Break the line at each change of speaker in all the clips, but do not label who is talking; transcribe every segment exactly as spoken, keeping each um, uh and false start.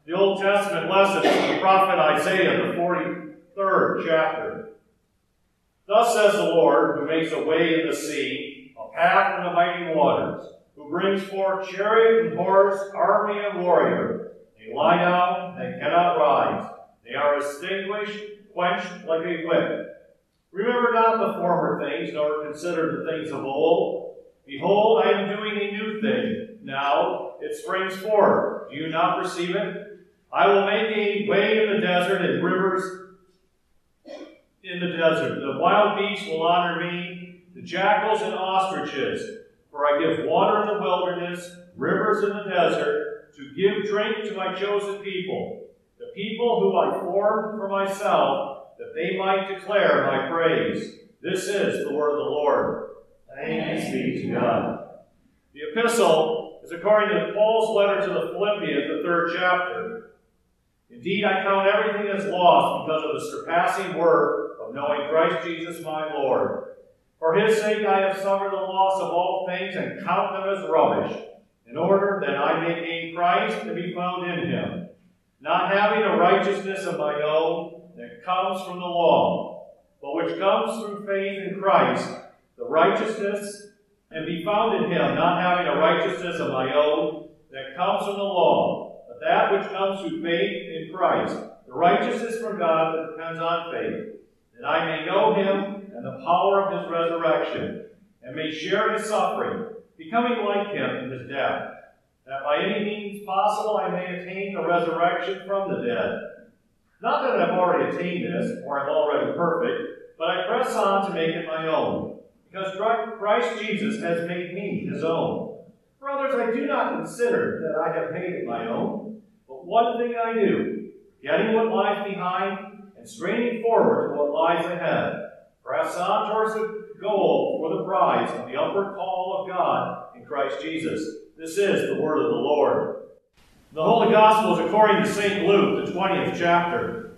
The Old Testament lesson from the prophet Isaiah, the forty-third chapter. Thus says the Lord, who makes a way in the sea, a path in the mighty waters, who brings forth chariot and horse, army and warrior. They lie down, they cannot rise. They are extinguished, quenched like a wick. Remember not the former things, nor consider the things of old. Behold, I am doing a new thing. Now it springs forth. Do you not perceive it? I will make a way in the desert and rivers in the desert. The wild beasts will honor me, the jackals and ostriches. For I give water in the wilderness, rivers in the desert, to give drink to my chosen people, the people who I formed for myself, that they might declare my praise. This is the word of the Lord. Thanks be to God. The epistle is according to Paul's letter to the Philippians, the third chapter. Indeed, I count everything as lost because of the surpassing worth of knowing Christ Jesus my Lord. For his sake I have suffered the loss of all things and count them as rubbish, in order that I may gain Christ and be found in him, not having a righteousness of my own that comes from the law, but which comes through faith in Christ, the righteousness, and be found in him, not having a righteousness of my own that comes from the law, but that which comes through faith in Christ, the righteousness from God that depends on faith, that I may know him and the power of his resurrection, and may share his suffering, becoming like him in his death, that by any means possible I may attain the resurrection from the dead. Not that I've already attained this, or am already perfect, but I press on to make it my own, because Christ Jesus has made me his own. Brothers, I do not consider that I have made it my own, but one thing I do, getting what lies behind and straining forward to what lies ahead, press on towards the goal for the prize of the upward call of God in Christ Jesus. This is the word of the Lord. The Holy Gospel is according to Saint Luke, the twentieth chapter.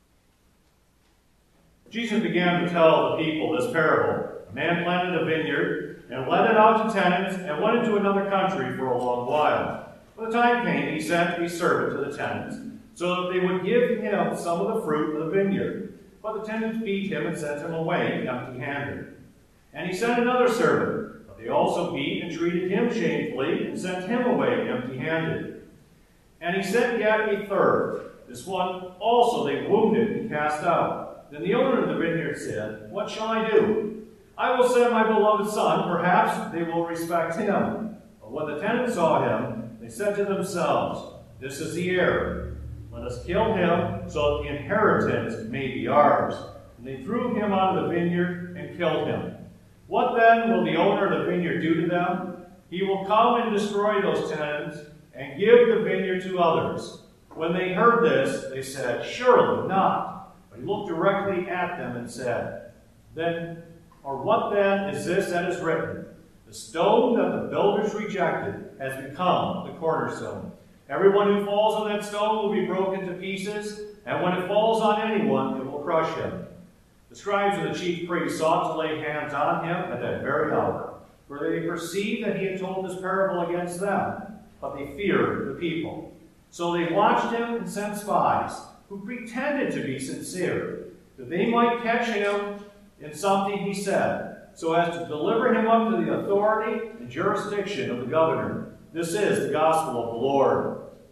Jesus began to tell the people this parable. A man planted a vineyard and let it out to tenants and went into another country for a long while. When the time came, he sent a servant to the tenants, so that they would give him some of the fruit of the vineyard. But the tenants beat him and sent him away empty-handed. And he sent another servant, but they also beat and treated him shamefully and sent him away empty-handed. And he sent yet a third. This one also they wounded and cast out. Then the owner of the vineyard said, "What shall I do? I will send my beloved son, perhaps they will respect him." But when the tenants saw him, they said to themselves, "This is the heir. Let us kill him, so that the inheritance may be ours." And they threw him out of the vineyard and killed him. What then will the owner of the vineyard do to them? He will come and destroy those tenants and give the vineyard to others. When they heard this, they said, "Surely not." But he looked directly at them and said, "Then, or what then is this that is written? The stone that the builders rejected has become the cornerstone. Everyone who falls on that stone will be broken to pieces, and when it falls on anyone, it will crush him." The scribes and the chief priests sought to lay hands on him at that very hour, for they perceived that he had told this parable against them, but they feared the people. So they watched him and sent spies, who pretended to be sincere, that they might catch him in something he said, so as to deliver him up to the authority and jurisdiction of the governor. This is the gospel of the Lord.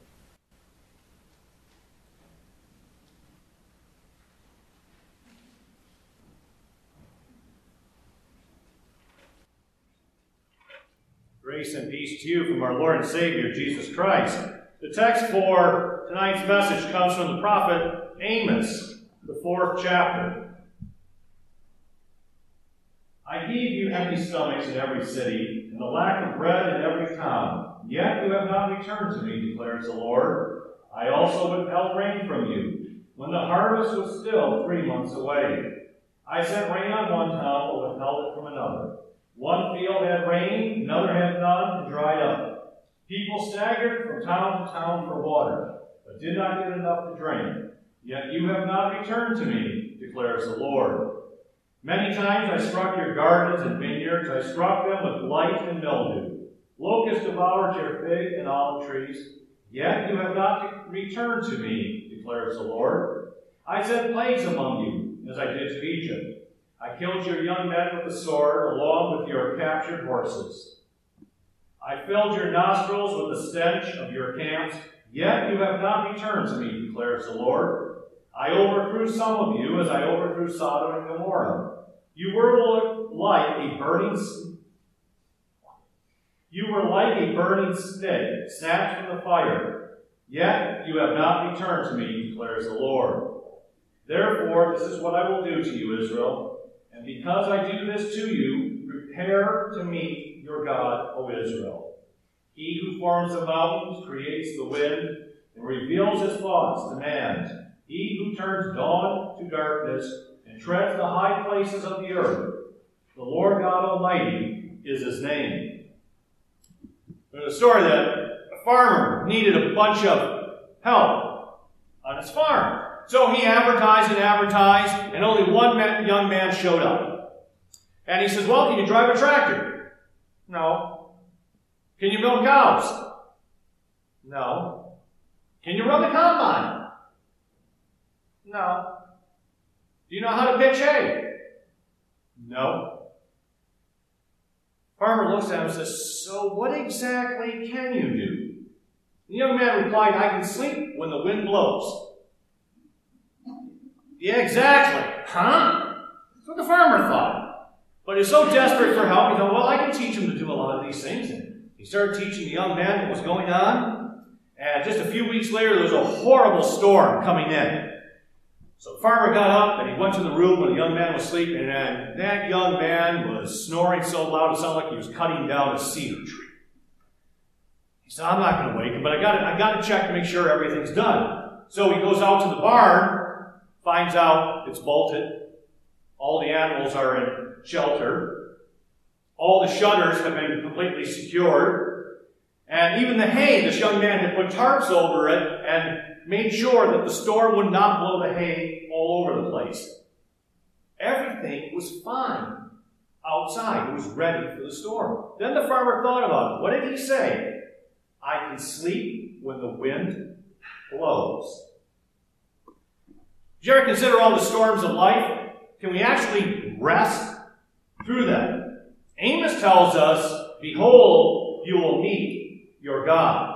Grace and peace to you from our Lord and Savior, Jesus Christ. The text for tonight's message comes from the prophet Amos, the fourth chapter. "I gave you empty stomachs in every city, and the lack of bread in every town. Yet you have not returned to me, declares the Lord. I also withheld rain from you, when the harvest was still three months away. I sent rain on one town, but withheld it from another. One field had rain, another had none, and dried up. People staggered from town to town for water, but did not get enough to drink. Yet you have not returned to me, declares the Lord. Many times I struck your gardens and vineyards. I struck them with blight and mildew. Locusts devoured your fig and olive trees. yet you have not returned to me, declares the Lord. I sent plagues among you, as I did to Egypt. I killed your young men with the sword, along with your captured horses. I filled your nostrils with the stench of your camps, yet you have not returned to me, declares the Lord. I overthrew some of you as I overthrew Sodom and Gomorrah. You were like a burning You were like a burning stick, snatched from the fire. Yet you have not returned to me, declares the Lord. Therefore, this is what I will do to you, Israel. And because I do this to you, prepare to meet your God, O Israel. He who forms the mountains, creates the wind, and reveals his thoughts to man. He who turns dawn to darkness and treads the high places of the earth. The Lord God Almighty is his name. There's a story that a farmer needed a bunch of help on his farm. So he advertised and advertised, and only one man, young man showed up. And he says, well, can you drive a tractor? No. Can you milk cows? No. Can you run the combine? No. Do you know how to pitch hay? No. Farmer looks at him and says, so what exactly can you do? The young man replied, I can sleep when the wind blows. Yeah, exactly. Huh? That's what the farmer thought. But he's so desperate for help, he thought, well, I can teach him to do a lot of these things. And he started teaching the young man what was going on. And just a few weeks later, there was a horrible storm coming in. So the farmer got up and he went to the room where the young man was sleeping, and that young man was snoring so loud it sounded like he was cutting down a cedar tree. He said, I'm not going to wake him, but I got I got to check to make sure everything's done. So he goes out to the barn, finds out it's bolted. All the animals are in shelter. All the shutters have been completely secured. And even the hay, this young man had put tarps over it and made sure that the storm would not blow the hay all over the place. Everything was fine outside. It was ready for the storm. Then the farmer thought about it. What did he say? I can sleep when the wind blows. Did you ever consider all the storms of life? Can we actually rest through them? Amos tells us, behold, you will meet your God.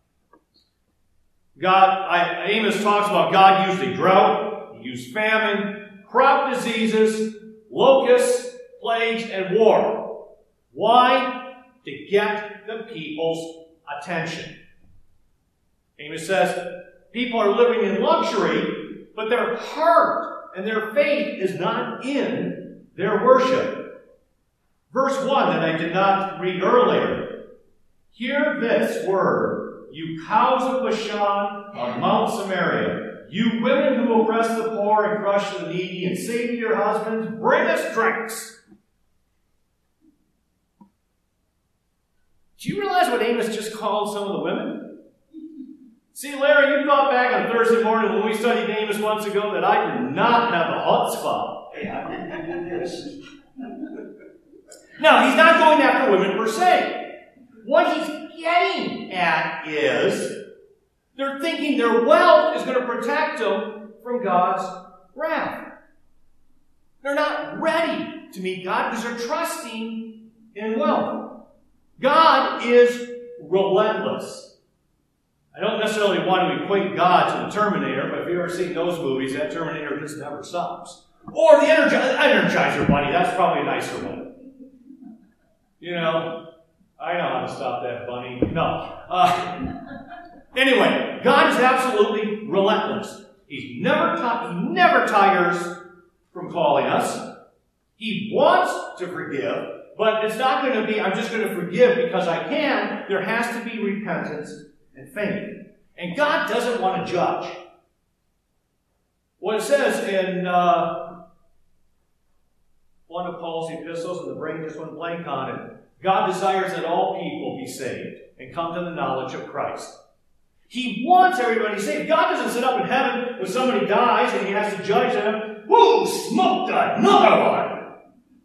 God, I, Amos talks about God used a drought, he used famine, crop diseases, locusts, plagues, and war. Why? To get the people's attention. Amos says, people are living in luxury, but their heart and their faith is not in their worship. Verse one that I did not read earlier. Hear this word, you cows of Bashan on Mount Samaria, you women who oppress the poor and crush the needy, and say to your husbands, bring us drinks. Do you realize what Amos just called some of the women? See, Larry, you thought back on Thursday morning when we studied Amos months ago that I did not have a chutzpah.
Hey, how did you do this?
No, he's not going after women per se. What he's getting at is they're thinking their wealth is going to protect them from God's wrath. They're not ready to meet God because they're trusting in wealth. God is relentless. I don't necessarily want to equate God to the Terminator, but if you've ever seen those movies, that Terminator just never stops. Or the Energizer, Energizer Bunny, that's probably a nicer one. You know, I know how to stop that bunny. No. Uh, anyway, God is absolutely relentless. He's never t- he never tires from calling us. He wants to forgive, but it's not going to be, I'm just going to forgive because I can. There has to be repentance and faith. And God doesn't want to judge. What it says in uh, one of Paul's epistles, and the brain just went blank on it, God desires that all people be saved and come to the knowledge of Christ. He wants everybody saved. God doesn't sit up in heaven when somebody dies and he has to judge them. Woo, smoked another one.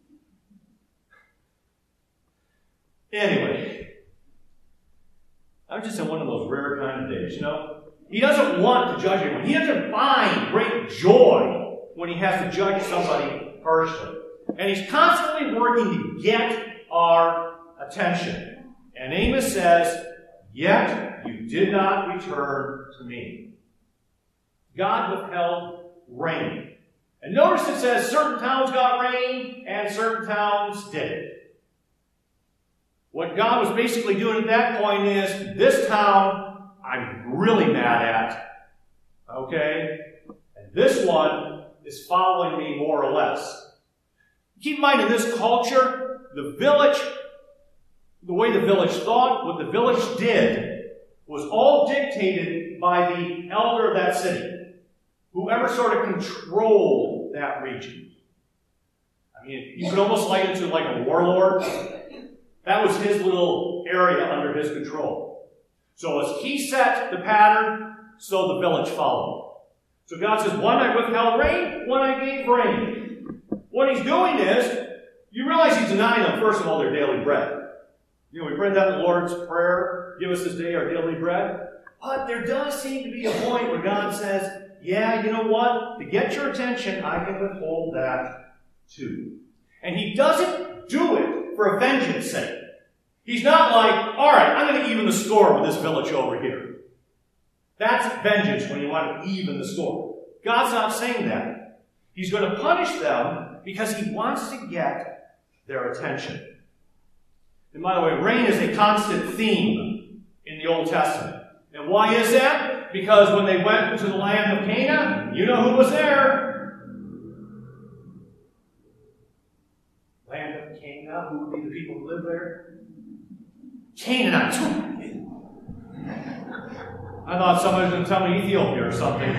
Anyway, I'm just in one of those rare kind of days, you know? He doesn't want to judge anyone. He doesn't find great joy when he has to judge somebody harshly. And he's constantly working to get our attention. And Amos says, "Yet you did not return to me." God withheld rain. And notice it says certain towns got rain and certain towns didn't. What God was basically doing at that point is, this town I'm really mad at. Okay? And this one is following me more or less. Keep in mind, in this culture, the village, the way the village thought, what the village did, was all dictated by the elder of that city. Whoever sort of controlled that region. I mean, you could almost liken it to like a warlord. That was his little area under his control. So as he set the pattern, so the village followed. So God says, one I withheld rain, one I gave rain. What he's doing is, you realize he's denying them, first of all, their daily bread. You know, we pray that in the Lord's Prayer, give us this day our daily bread. But there does seem to be a point where God says, yeah, you know what? To get your attention, I can withhold that too. And he doesn't do it for a vengeance sake. He's not like, all right, I'm going to even the score with this village over here. That's vengeance when you want to even the score. God's not saying that. He's going to punish them because he wants to get their attention. And by the way, rain is a constant theme in the Old Testament. And why is that? Because when they went into the land of Canaan, you know who was there? Land of Canaan, who would be the people who live there? Canaanites. I thought somebody was going to tell me Ethiopia or something.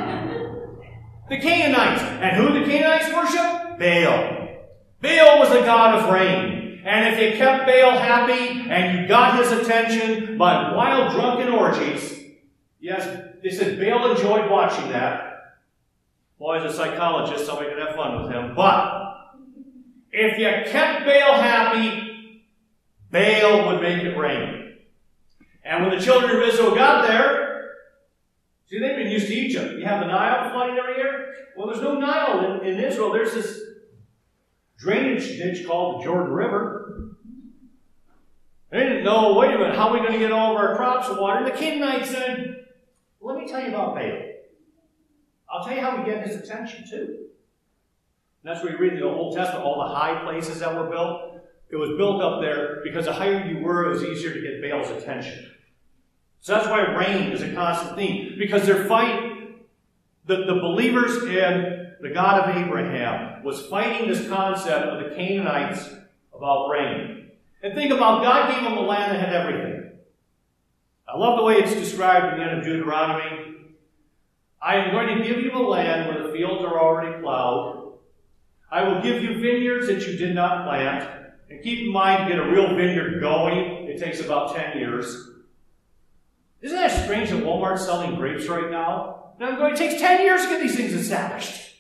The Canaanites. And who the Canaanites worship? Baal. Baal was the god of rain. And if you kept Baal happy and you got his attention by wild drunken orgies, yes, they said Baal enjoyed watching that. Boy, as a psychologist, somebody could have fun with him. But if you kept Baal happy, Baal would make it rain. And when the children of Israel got there, see, they've been used to Egypt. You have the Nile flooding every year. Well, there's no Nile in, in Israel. There's this drainage ditch called the Jordan River. They didn't know, wait a minute, how are we going to get all of our crops with water? And the Canaanites said, let me tell you about Baal. I'll tell you how we get his attention, too. And that's where you read in the Old Testament, all the high places that were built. It was built up there because the higher you were, it was easier to get Baal's attention. So that's why rain is a constant theme. Because they're fighting, the, the believers in the God of Abraham was fighting this concept of the Canaanites about rain. And think about, God gave them a land that had everything. I love the way it's described at the end of Deuteronomy. I am going to give you a land where the fields are already plowed. I will give you vineyards that you did not plant. And keep in mind, to get a real vineyard going, it takes about ten years. Isn't that strange that Walmart's selling grapes right now? And I'm going, it takes ten years to get these things established.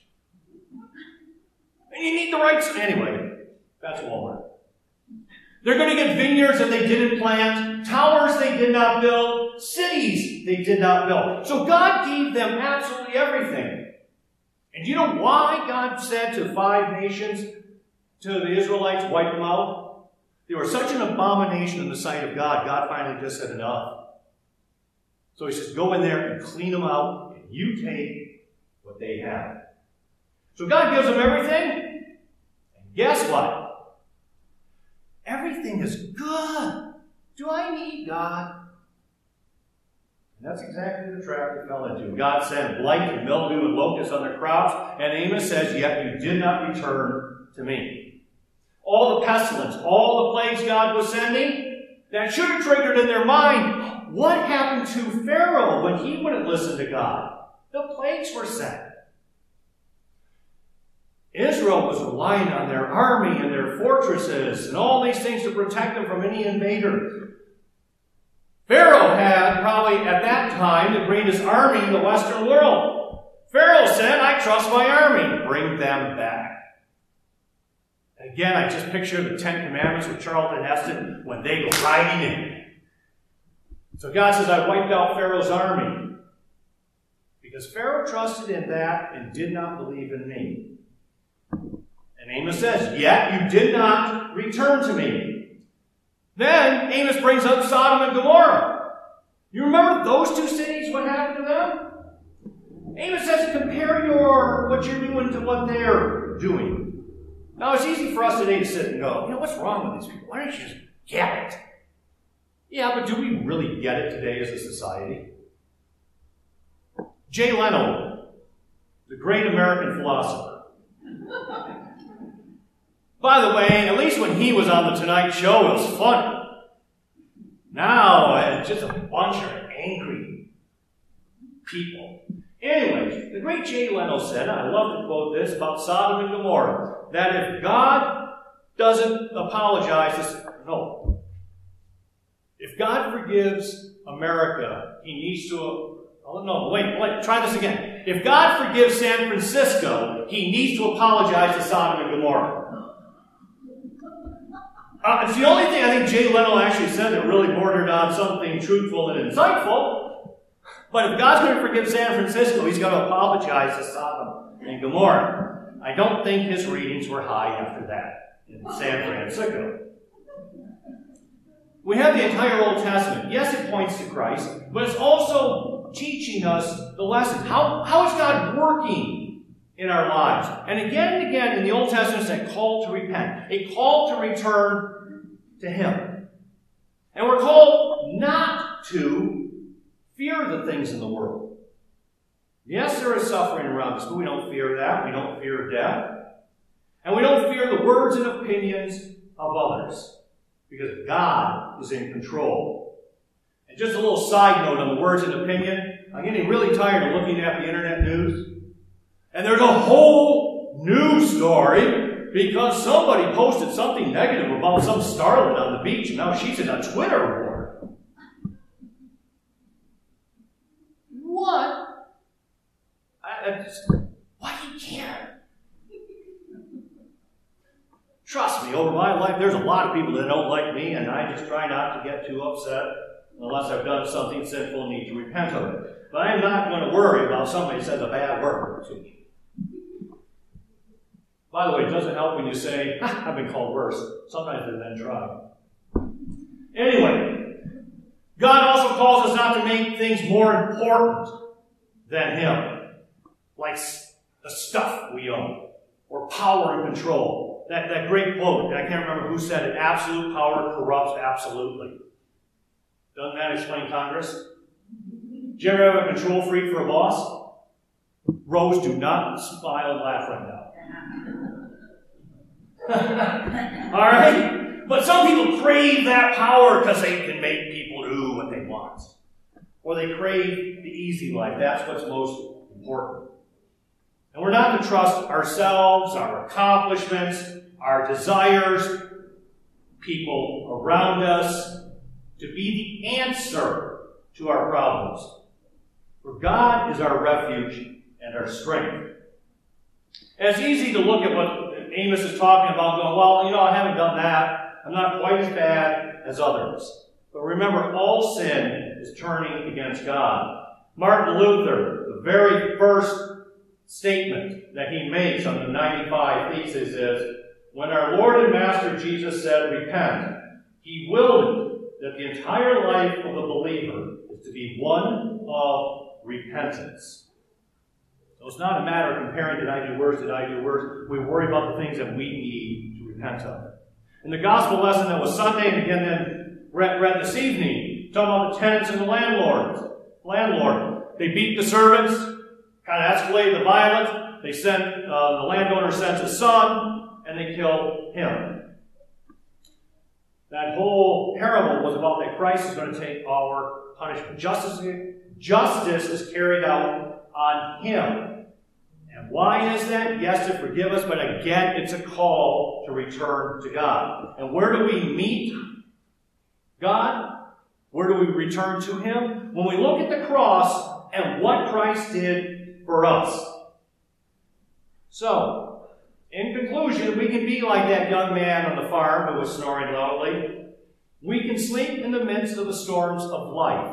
And you need the rights. Anyway, that's Walmart. They're going to get vineyards that they didn't plant, towers they did not build, cities they did not build. So God gave them absolutely everything. And do you know why God said to five nations, to the Israelites, wipe them out? They were such an abomination in the sight of God, God finally just said enough. So he says, go in there and clean them out, and you take what they have. So God gives them everything, and guess what? Everything is good. Do I need God? And that's exactly the trap they fell into. God sent blight and mildew and locusts on their crops, and Amos says, yet you did not return to me. All the pestilence, all the plagues God was sending, that should have triggered in their mind, what happened to Pharaoh when he wouldn't listen to God? The plagues were sent. Israel was relying on their army and their fortresses and all these things to protect them from any invader. Pharaoh had probably at that time the greatest army in the Western world. Pharaoh said, I trust my army. Bring them back. And again, I just picture the Ten Commandments with Charlton Heston when they go riding in. So God says, I wiped out Pharaoh's army because Pharaoh trusted in that and did not believe in me. And Amos says, yet you did not return to me. Then Amos brings up Sodom and Gomorrah. You remember those two cities, what happened to them? Amos says, compare your what you're doing to what they're doing. Now, it's easy for us today to sit and go, you know, what's wrong with these people? Why don't you just get it? Yeah, but do we really get it today as a society? Jay Leno, the great American philosopher. By the way, at least when he was on The Tonight Show, it was funny. Now, it's just a bunch of angry people. Anyways, the great Jay Leno said, and I love to quote this about Sodom and Gomorrah, that if God doesn't apologize, no. If God forgives America, he needs to... Oh, no, wait, wait, try this again. If God forgives San Francisco, he needs to apologize to Sodom and Gomorrah. Uh, it's the only thing I think Jay Leno actually said that really bordered on something truthful and insightful. But if God's going to forgive San Francisco, he's going to apologize to Sodom and Gomorrah. I don't think his readings were high after that in San Francisco. We have the entire Old Testament. Yes, it points to Christ, but it's also teaching us the lessons. How, how is God working in our lives? And again and again in the Old Testament, it's a call to repent, a call to return to him. And we're called not to fear the things in the world. Yes, there is suffering around us, but we don't fear that. We don't fear death. And we don't fear the words and opinions of others, because God is in control. And just a little side note on the words and opinion. I'm getting really tired of looking at the internet news. And there's a whole news story because somebody posted something negative about some starlet on the beach, and now she's in a Twitter war. What? I, I just, why do you care? Trust me, over my life, there's a lot of people that don't like me, and I just try not to get too upset unless I've done something sinful and need to repent of it. But I'm not going to worry about somebody says a bad word to me. By the way, it doesn't help when you say, I've been called worse. Sometimes they then try. Anyway, God also calls us not to make things more important than him, like the stuff we own, or power and control. That, that great quote, I can't remember who said it, absolute power corrupts absolutely. Doesn't that explain Congress? Do you ever have a control freak for a boss? Rose, do not smile and laugh right now. All right? But some people crave that power because they can make people do what they want. Or they crave the easy life. That's what's most important. And we're not to trust ourselves, our accomplishments, our desires, people around us, to be the answer to our problems. For God is our refuge and our strength. And it's easy to look at what Amos is talking about and go, well, you know, I haven't done that. I'm not quite as bad as others. But remember, all sin is turning against God. Martin Luther, the very first statement that he makes on the ninety-five Theses is, when our Lord and Master Jesus said, repent, he willed that the entire life of the believer is to be one of repentance. So it's not a matter of comparing, did I do worse, did I do worse? We worry about the things that we need to repent of. In the gospel lesson that was Sunday, and again then read, read this evening, talking about the tenants and the landlords. Landlord. They beat the servants, kind of escalated the violence. They sent, uh, the landowner sends his son, and they kill him. That whole parable was about that Christ is going to take our punishment. Justice, justice is carried out on him. And why is that? Yes, to forgive us, but again, it's a call to return to God. And where do we meet God? Where do we return to him? When we look at the cross and what Christ did for us. So, in conclusion, we can be like that young man on the farm who was snoring loudly. We can sleep in the midst of the storms of life.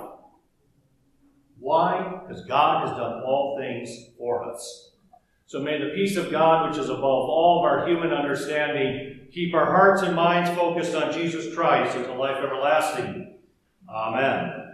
Why? Because God has done all things for us. So may the peace of God, which is above all of our human understanding, keep our hearts and minds focused on Jesus Christ unto life everlasting. Amen.